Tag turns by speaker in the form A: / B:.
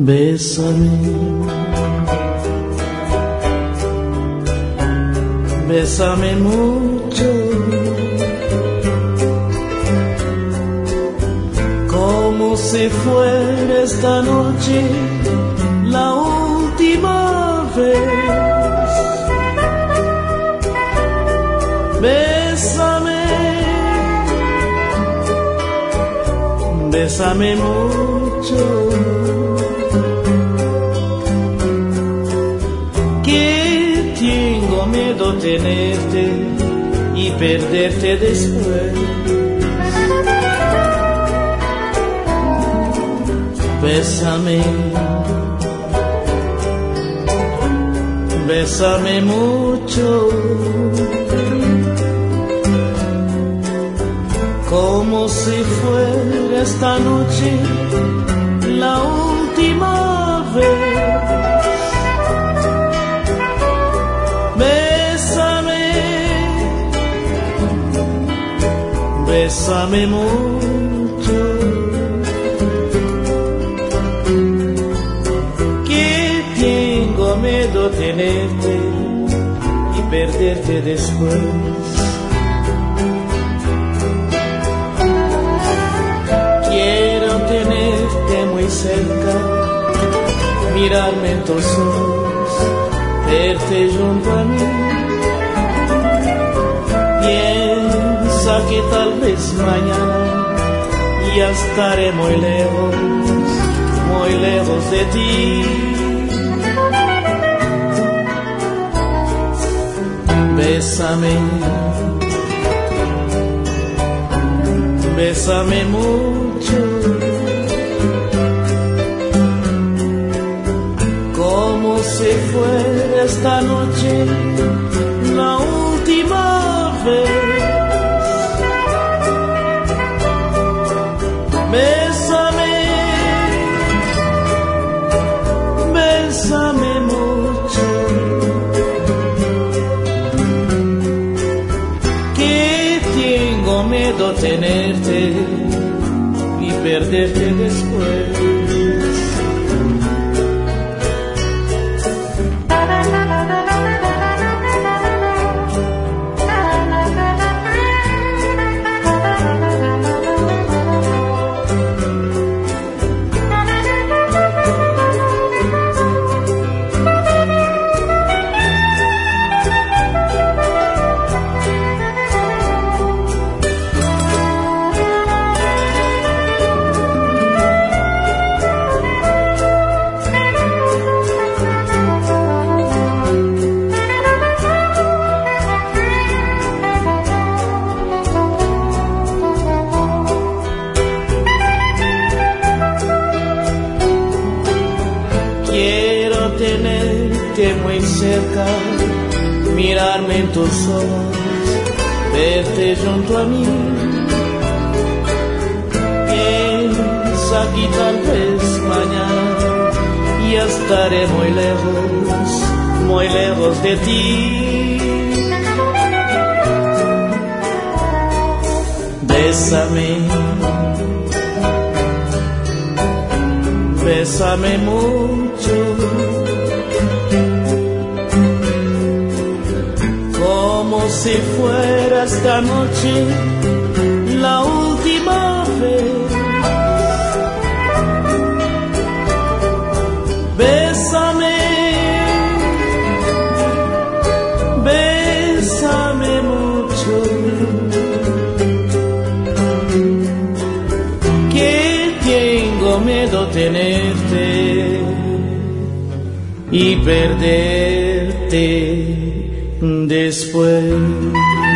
A: Bésame, bésame mucho, como si fuera esta noche la última vez. Bésame, bésame mucho, que tengo miedo tenerte y perderte después. Bésame, bésame mucho, como si fuera esta noche la última vez. Bésame, bésame mucho, que tengo miedo tenerte y perderte después. Quiero tenerte muy cerca, mirarme en tus ojos, verte junto a mí. Piensa que tal vez mañana ya estaré muy lejos de ti. Bésame, bésame mucho, como si fuera esta noche la última vez. Bésame, bésame mucho, que tengo miedo tenerte y perderte después. Quiero tenerte muy cerca, mirarme en tus ojos, verte junto a mí. Piensa que tal vez mañana ya estaré muy lejos de ti. Bésame, bésame mucho, como si fuera esta noche la última vez. Bésame, bésame mucho, que tengo miedo tenerte y perderte después.